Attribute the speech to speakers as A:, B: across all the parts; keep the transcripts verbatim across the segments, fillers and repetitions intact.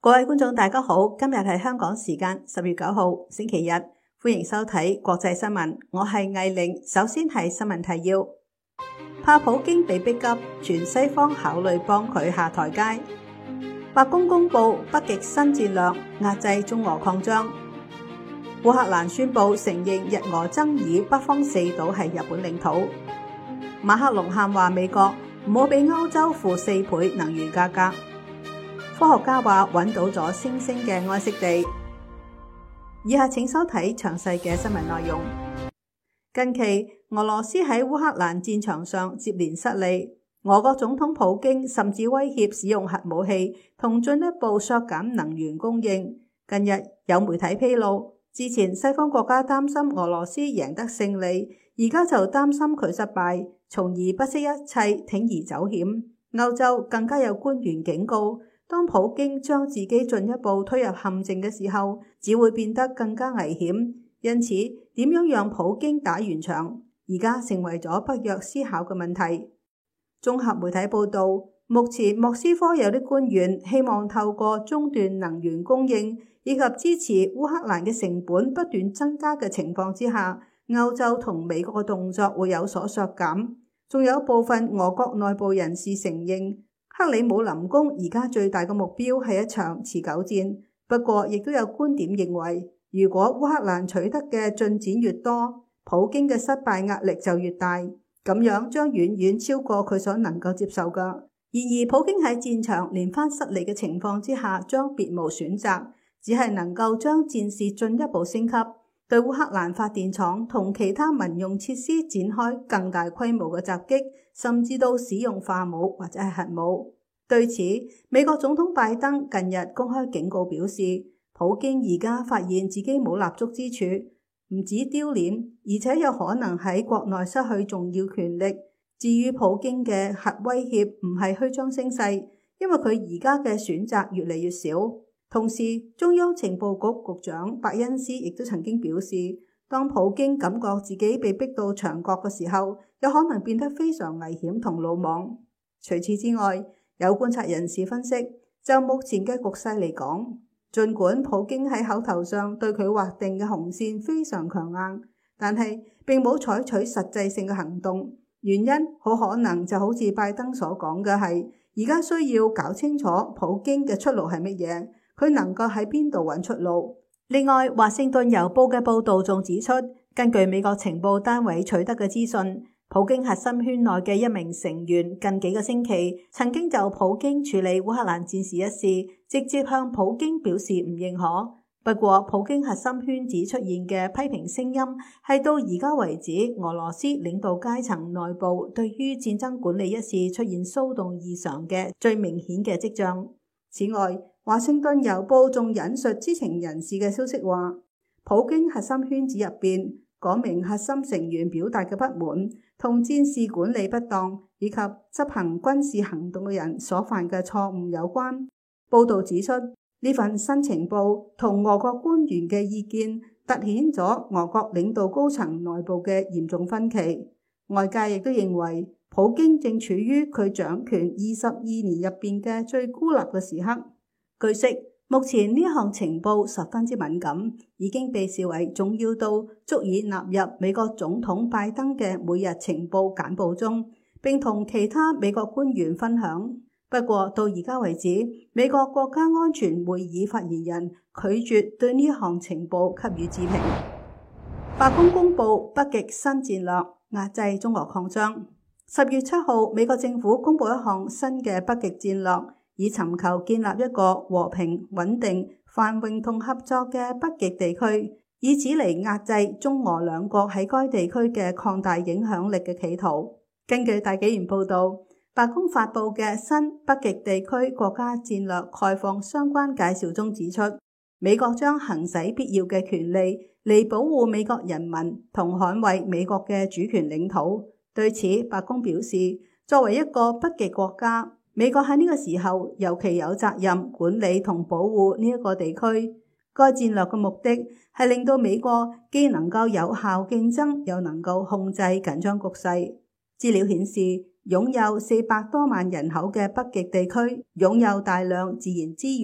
A: 各位觀眾大家好，今日係香港時間十月九號星期日，歡迎收睇國際新聞。我係艾玲，首先係新聞提要。怕普京被逼急，全西方考慮幫佢下台階。白宮公布北極新戰略，壓制中俄擴張。烏克蘭宣布承認日俄爭議北方四島係日本領土。馬克龍喊話美國唔好俾歐洲付四倍能源價格。科學家話揾到咗星星嘅安息地。以下請收睇詳細嘅新聞內容。近期俄羅斯喺烏克蘭戰場上接連失利，俄國總統普京甚至威脅使用核武器同進一步削減能源供應。近日有媒體披露，之前西方國家擔心俄羅斯贏得勝利，而家就擔心佢失敗，從而不惜一切鋌而走險。歐洲更加有官員警告，當普京將自己進一步推入陷阱嘅時候，只會變得更加危險。因此，點樣讓普京打完場，而家成為咗北約思考嘅問題。綜合媒體報道，目前莫斯科有啲官員希望透過中斷能源供應以及支持烏克蘭嘅成本不斷增加嘅情況之下，歐洲同美國嘅動作會有所削減。仲有部分俄國內部人士承認，克里姆林宮而家最大嘅目標係一場持久戰。不過，亦都有觀點認為，如果烏克蘭取得嘅進展越多，普京嘅失敗壓力就越大，咁樣將遠遠超過佢所能夠接受嘅。然而，普京喺戰場連番失利嘅情況之下，將別無選擇，只係能夠將戰事進一步升級，對烏克蘭發電廠同其他民用設施展開更大規模嘅襲擊，甚至到使用化武或者係核武。對此，美國總統拜登近日公開警告表示，普京而家發現自己冇立足之處，唔止丟臉，而且有可能喺國內失去重要權力。至於普京嘅核威脅唔係虛張聲勢，因為佢而家嘅選擇越嚟越少。同時，中央情報局局長伯恩斯亦都曾經表示，當普京感覺自己被逼到牆角嘅時候，有可能變得非常危險同魯莽。除此之外，有觀察人士分析，就目前嘅局勢嚟講，儘管普京喺口頭上對佢劃定嘅紅線非常強硬，但係並冇採取實際性嘅行動。原因好可能就好似拜登所講嘅係，而家需要搞清楚普京嘅出路係乜嘢，佢能夠喺邊度揾出路。另外，華盛頓郵報嘅報導仲指出，根據美國情報單位取得嘅資訊，普京核心圈內嘅一名成員近幾個星期曾經就普京處理烏克蘭戰事一事，直接向普京表示唔認可。不過，普京核心圈子出現嘅批評聲音係到而家為止，俄羅斯領導階層內部對於戰爭管理一事出現騷動異常嘅最明顯嘅跡象。此外，華盛頓郵報仲引述知情人士嘅消息話，普京核心圈子入邊嗰名核心成員表達嘅不滿，同戰事管理不當以及執行軍事行動嘅人所犯嘅錯誤有關。報導指出，呢份新情報同俄國官員嘅意見凸顯咗俄國領導高層內部嘅嚴重分歧。外界亦都認為，普京正處於佢掌權二十二年入邊嘅最孤立嘅時刻。據悉，目前呢項情報十分之敏感，已經被視為重要到足以納入美國總統拜登嘅每日情報簡報中，並同其他美國官員分享。不過到而家為止，美國國家安全會議發言人拒絕對呢項情報給予置評。白宮公布北極新戰略，壓制中俄擴張。十月七號，美國政府公布一項新嘅北極戰略，以尋求建立一個和平、穩定、繁榮同合作嘅北極地區，以此嚟壓制中俄兩國喺該地區嘅擴大影響力嘅企圖。根據大紀元報導，白宮發布嘅新北極地區國家戰略概況相關介紹中指出，美國將行使必要嘅權利嚟保護美國人民同捍衛美國嘅主權領土。對此，白宮表示，作為一個北極國家，美國喺呢個時候尤其有責任管理同保護呢一個地區。該戰略嘅目的係令到美國既能夠有效競爭，又能夠控制緊張局勢。資料顯示，擁有四百多萬人口嘅北極地區，擁有大量自然資源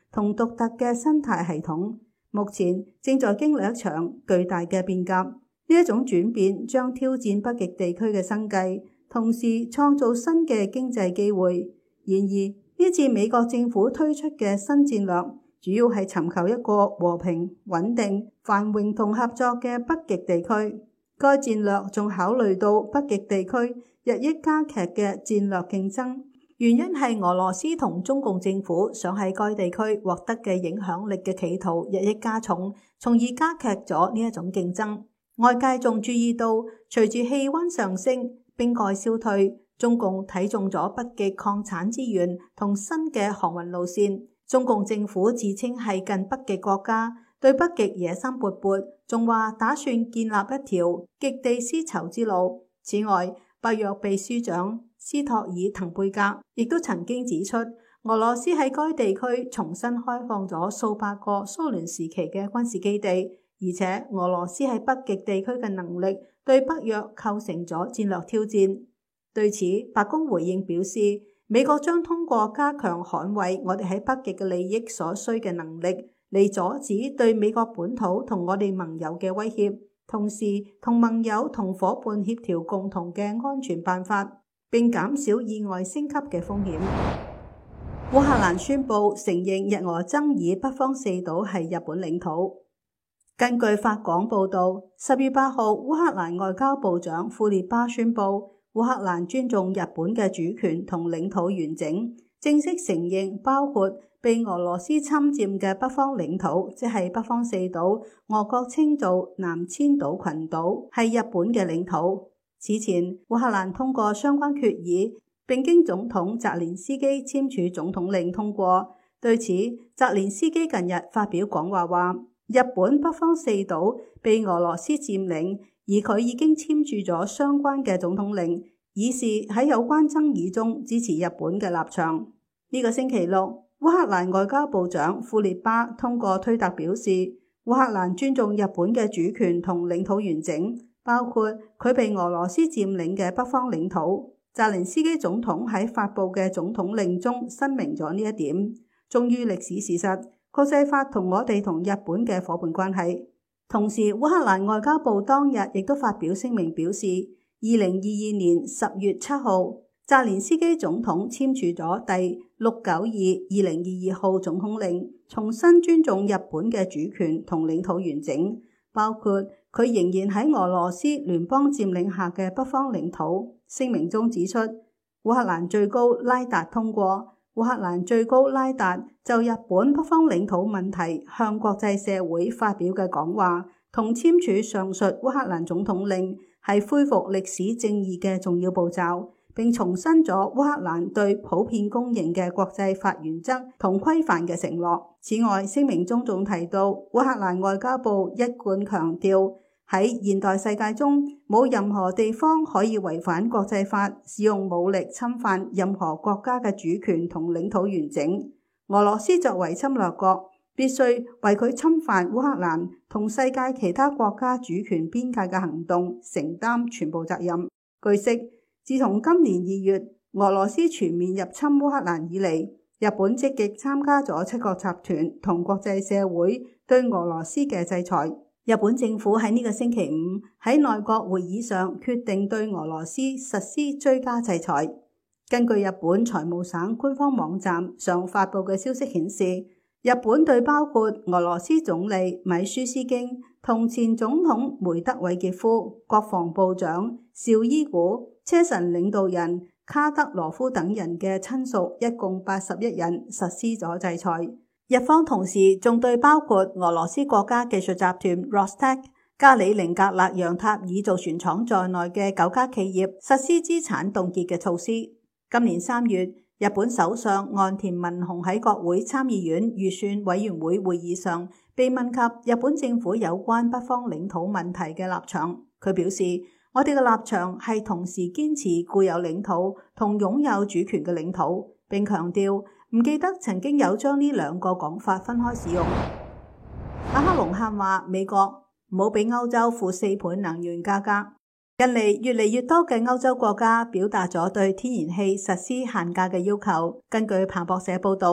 A: 同獨特嘅生態系統，目前正在經歷一場巨大嘅變革。呢一種轉變將挑戰北極地區嘅生計，同時創造新嘅經濟機會。然而，呢次美國政府推出嘅新戰略，主要係尋求一個和平、穩定、繁榮同合作嘅北極地區。該戰略仲考慮到北極地區日益加劇嘅戰略競爭，原因係俄羅斯同中共政府想喺該地區獲得嘅影響力嘅企圖日益加重，從而加劇咗呢一種競爭。外界仲注意到，隨住氣溫上升、冰蓋消退，中共睇中咗北極礦產資源同新嘅航運路線。中共政府自稱係近北極國家，對北極野心勃勃，仲話打算建立一條極地絲綢之路。此外，北約秘書長斯托爾滕貝格亦都曾經指出，俄羅斯喺該地區重新開放咗數百個蘇聯時期嘅軍事基地。而且俄羅斯喺北極地區嘅能力對北約構成咗戰略挑戰。對此，白宮回應表示，美國將通過加強捍衛我哋喺北極嘅利益所需嘅能力，嚟阻止對美國本土同我哋盟友嘅威脅，同時同盟友同伙伴協調共同嘅安全辦法，並減少意外升級嘅風險。烏克蘭宣布承認日俄爭議北方四島係日本領土。根據法廣報道，十月八號，烏克蘭外交部長庫列巴宣布，烏克蘭尊重日本嘅主權同領土完整，正式承認包括被俄羅斯侵佔嘅北方領土，即係北方四島，俄國稱做南千島群島，係日本嘅領土。此前，烏克蘭通過相關決議，並經總統澤連斯基簽署總統令通過。對此，澤連斯基近日發表講話話，日本北方四島被俄羅斯佔領，而佢已經簽署咗相關嘅總統令，以示喺有關爭議中支持日本嘅立場。呢、這個星期六，烏克蘭外交部長庫列巴通過推特表示，烏克蘭尊重日本嘅主權同領土完整，包括佢被俄羅斯佔領嘅北方領土。澤連斯基總統喺發布嘅總統令中申明咗呢一點，忠於歷史事實。國際法同我哋同日本嘅夥伴關係。同時，烏克蘭外交部當日亦都發表聲明表示，二零二二年十月七號，澤連斯基總統簽署咗第六九二二零二二號總統令，重新尊重日本嘅主權同領土完整，包括佢仍然喺俄羅斯聯邦佔領下嘅北方領土。聲明中指出，烏克蘭最高拉達通過。烏克蘭最高拉達就日本北方領土問題向國際社會發表嘅講話，同簽署上述烏克蘭總統令係恢復歷史正義嘅重要步驟，並重申咗烏克蘭對普遍公認嘅國際法原則同規範嘅承諾。此外，聲明中仲提到，烏克蘭外交部一貫強調，喺現代世界中，冇任何地方可以違反國際法，使用武力侵犯任何國家嘅主權同領土完整。俄羅斯作為侵略國，必須為佢侵犯烏克蘭同世界其他國家主權邊界嘅行動承擔全部責任。據悉，自從今年二月俄羅斯全面入侵烏克蘭以嚟，日本積極參加咗七國集團同國際社會對俄羅斯嘅制裁。日本政府喺呢個星期五喺內閣會議上決定對俄羅斯實施追加制裁。根據日本財務省官方網站上發布嘅消息顯示，日本對包括俄羅斯總理米舒斯京同前總統梅德韋傑夫、國防部長紹伊古、車臣領導人卡德羅夫等人嘅親屬一共八十一人實施咗制裁。日方同時仲對包括俄羅斯國家技術集團 Rostec、加里寧格勒楊塔爾造船廠在內嘅九家企業實施資產凍結嘅措施。今年三月，日本首相岸田文雄喺國會參議院預算委員會會議上被問及日本政府有關北方領土問題嘅立場，佢表示：我哋嘅立場係同時堅持固有領土同擁有主權嘅領土，並強調唔記得曾經有將呢兩個講法分開使用。馬克龍喊話美國唔好俾歐洲付四倍能源價格。近嚟越嚟越多嘅歐洲國家表達咗對天然氣實施限價嘅要求。根據彭博社報道，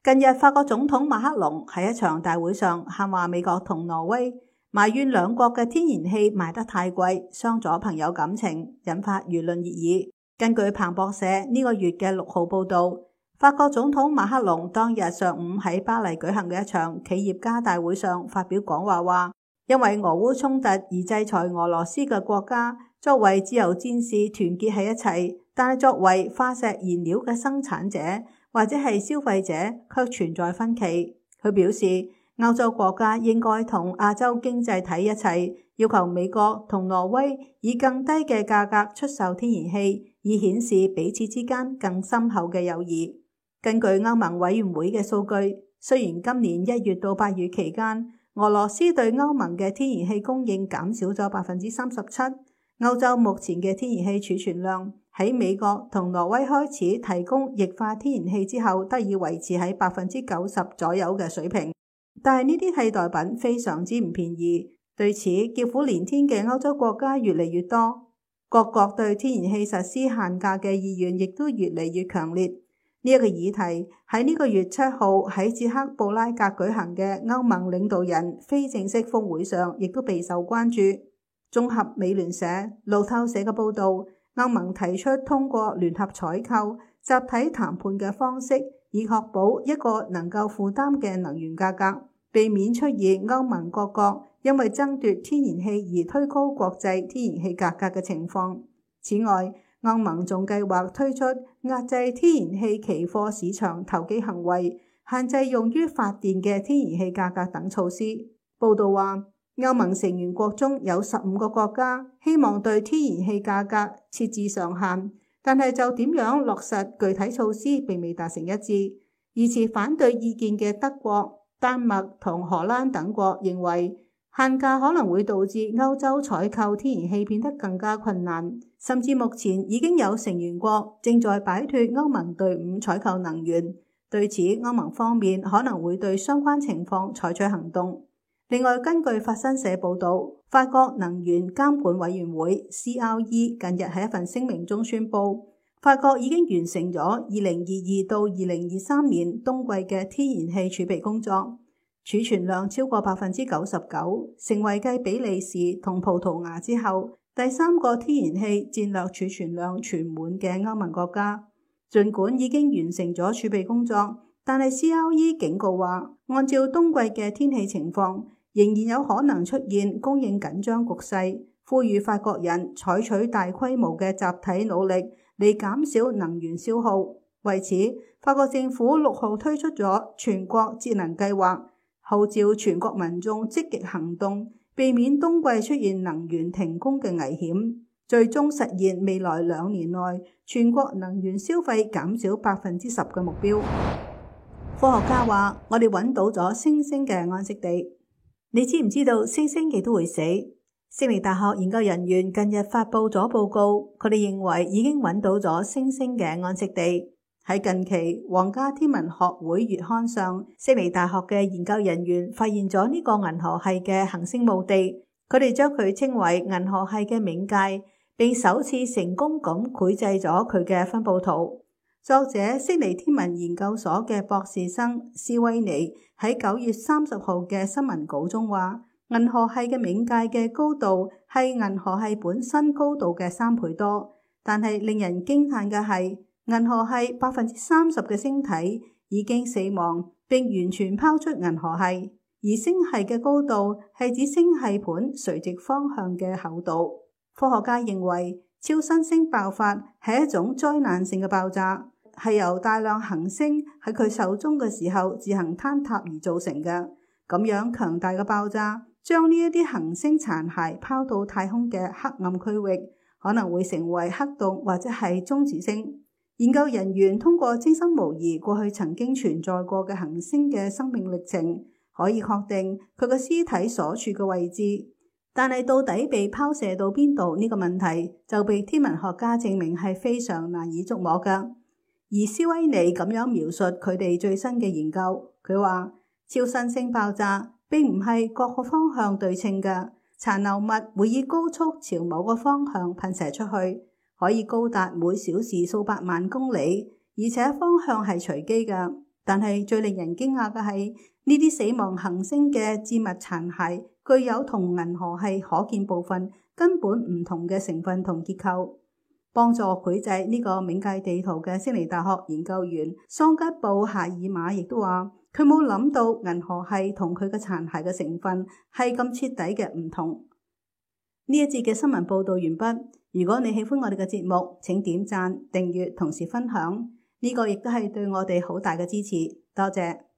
A: 近日法國總統馬克龍喺一場大會上喊話美國同挪威，埋怨兩國嘅天然氣賣得太貴，傷咗朋友感情，引發輿論熱議。根據彭博社呢個月嘅六號報道，法國總統馬克龍當日上午喺巴黎舉行嘅一場企業家大會上發表講話，話因為俄烏衝突而制裁俄羅斯嘅國家，作為自由戰士團結喺一齊，但係作為化石燃料嘅生產者或者係消費者卻存在分歧。佢表示，歐洲國家應該同亞洲經濟體一齊，要求美國同挪威以更低嘅價格出售天然氣，以顯示彼此之間更深厚嘅友誼。根據歐盟委員會嘅數據，雖然今年一月到八月期間，俄羅斯對歐盟嘅天然氣供應減少咗百分之三十七，歐洲目前嘅天然氣儲存量喺美國同挪威開始提供液化天然氣之後，得以維持喺百分之九十左右嘅水平。但係呢啲替代品非常之唔便宜，對此叫苦連天嘅歐洲國家越嚟越多，各國對天然氣實施限價嘅意願亦都越嚟越強烈。呢一個議題喺呢個月七號喺捷克布拉格舉行嘅歐盟領導人非正式峰會上，亦都備受關注。綜合美聯社、路透社嘅報導，歐盟提出通過聯合採購、集體談判嘅方式，以確保一個能夠負擔嘅能源價格，避免出現歐盟各國因為爭奪天然氣而推高國際天然氣價格嘅情況。此外，歐盟仲計劃推出壓制天然氣期貨市場投機行為、限制用於發電嘅天然氣價格等措施。報導話，歐盟成員國中有十五個國家希望對天然氣價格設置上限，但係就點樣落實具體措施並未達成一致。而持反對意見嘅德國、丹麥同荷蘭等國認為，限價可能會導致歐洲採購天然氣變得更加困難，甚至目前已經有成員國正在擺脫歐盟隊伍採購能源。對此，歐盟方面可能會對相關情況採取行動。另外，根據法新社報導，法國能源監管委員會 C R E 近日喺一份聲明中宣布，法國已經完成咗二零二二到二零二三年冬季嘅天然氣儲備工作，儲存量超過百分之九十九，成為繼比利時同葡萄牙之後第三個天然氣戰略儲存量全滿嘅歐盟國家。儘管已經完成咗儲備工作，但係 C R E 警告話，按照冬季嘅天氣情況，仍然有可能出現供應緊張局勢，呼籲法國人採取大規模嘅集體努力嚟減少能源消耗。為此，法國政府六號推出咗全國節能計劃，號召全國民眾積極行動，避免冬季出現能源停工嘅危險，最終實現未來兩年內全國能源消費減少百分之十嘅目標。科學家話：我哋揾到咗猩猩嘅安息地。你知唔知道猩猩亦都會死？悉尼大學研究人員近日發布咗報告，佢哋認為已經揾到咗猩猩嘅安息地。喺近期皇家天文學會月刊上，悉尼大學嘅研究人員發現咗呢個銀河系嘅行星墓地，佢哋將佢稱為銀河系嘅冥界，並首次成功咁繪製咗佢嘅分佈圖。作者悉尼天文研究所嘅博士生斯威尼喺九月三十號嘅新聞稿中話，銀河系嘅冥界嘅高度係銀河系本身高度嘅三倍多，但係令人驚嘆嘅係，銀河系百分之三十嘅星體已經死亡並完全拋出銀河系，而星系嘅高度係指星系盤垂直方向嘅厚度。科學家認為，超新星爆發係一種災難性嘅爆炸，係由大量恆星喺佢手中嘅時候自行坍塌而造成嘅。咁樣強大嘅爆炸將呢一啲恆星殘骸拋到太空嘅黑暗區域，可能會成為黑洞或者係中子星。研究人員通過精心模擬過去曾經存在過嘅恆星嘅生命歷程，可以確定佢嘅屍體所處嘅位置。但係到底被拋射到邊度呢個問題，就被天文學家證明係非常難以捉摸㗎。而斯威尼咁樣描述佢哋最新嘅研究，佢話超新星爆炸並唔係各個方向對稱嘅，殘留物會以高速朝某個方向噴射出去，可以高達每小時數百萬公里，而且方向係隨機嘅。 但係最令人驚訝嘅係，呢啲死亡行星嘅致密殘骸具有同銀河系可見部分根本唔同嘅成分同結構。幫助繪製呢個冥界地圖嘅悉尼大學研究員桑吉布夏爾馬亦都話，佢冇諗到銀河系同佢嘅殘骸嘅成分係咁徹底嘅唔同。呢一節嘅新聞報道完畢。如果你喜歡我哋嘅節目，請點讚、訂閱，同時分享。呢個亦都係對我哋好大嘅支持。多謝。